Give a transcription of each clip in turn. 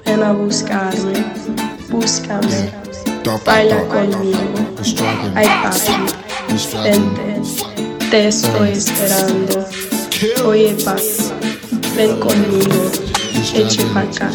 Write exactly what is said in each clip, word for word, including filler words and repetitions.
ven a buscarme, búscame, baila conmigo, ay papi, vente, te estoy esperando, oye papi, ven conmigo, eche pa' acá.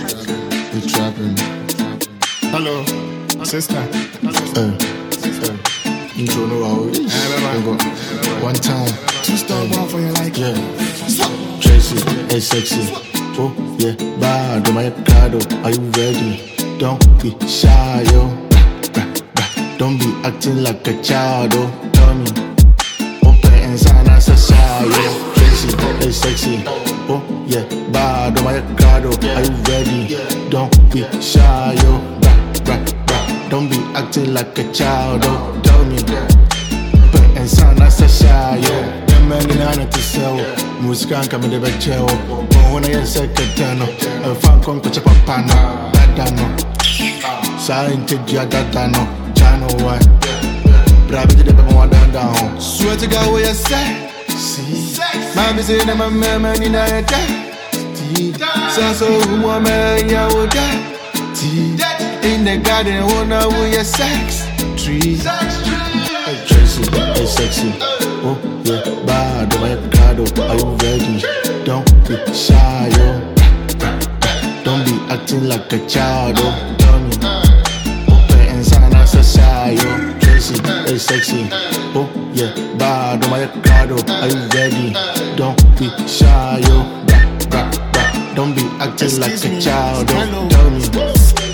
Hello, sister. Uh, you don't know how it is. One time, two star one for you like yeah. Tracy, hey sexy. Oh yeah, bad my card. Are you ready? Don't be shy, yo. Don't be acting like a child, oh. Tell me, open inside as a shy, yo. Tracy, hey sexy. Oh yeah, bad my card. Are you ready? Don't be shy, yo. Don't be acting like a child, oh. Tell me, but and son as a shy, yo. The man in honor to sell. Muskan come in the back chair. When I get second, a fan con coach up a panel. Dadano, sign to Jadano, channel one. Brabby to the one down. Swear to God, where you say, see, Mammy say, I'm a man in a day. So, so, woman, you would die. In the garden, wanna with your sex tree. Hey Tracy, hey sexy. Oh yeah, bad my card. Are you ready? Don't be shy, yo. Don't be acting like a child, oh. Tell me, open inside as a shy, yo. Tracy, hey sexy. Oh yeah, bad my card. Are you ready? Don't be shy, yo. Don't be acting like a child, oh. Tell me.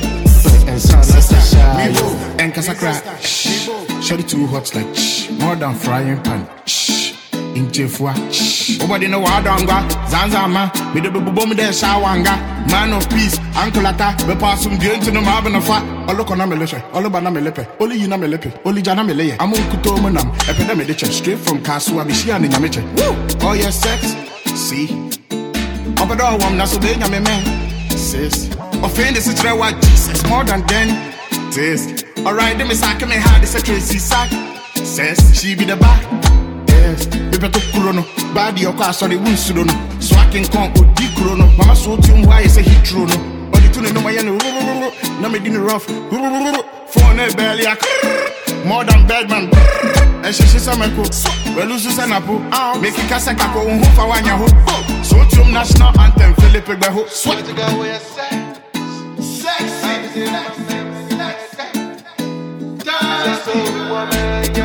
And Casacra, shh, shorty too hot like shh, more than frying pan, shh, in Jeffwa, shh. Nobody know what I don't got, Zanzama, me the boom there, Shawanga, man of peace, Uncle Ata, the pass some game to the Marvin of fat, all look on Amelepe, all about Amelepe, only you Namelepe, only Janamele, I'm on Kutomanam, epidemic, straight from Kasua, Mishian in Yamiche. Woo! Oh, yes, sex, see, up at all, I'm not so big, I'm a man, sis. Offend is a what Jesus more than then. Taste. Alright, them is like me hard is a Tracy sack. Says she be the back. Yes, the better chrono. Body or class or the wounds to know. So I can come with the chrono. Mama so to him why is a hit chrono. But the tune no my yellow. No me din rough. Phone belly more than bad man. And she she's a man cook. Well, lose an apple. Make it cast a caco who for one yaho. So to national anthem, Philip Beho. Sweat to go where you say. Sexy.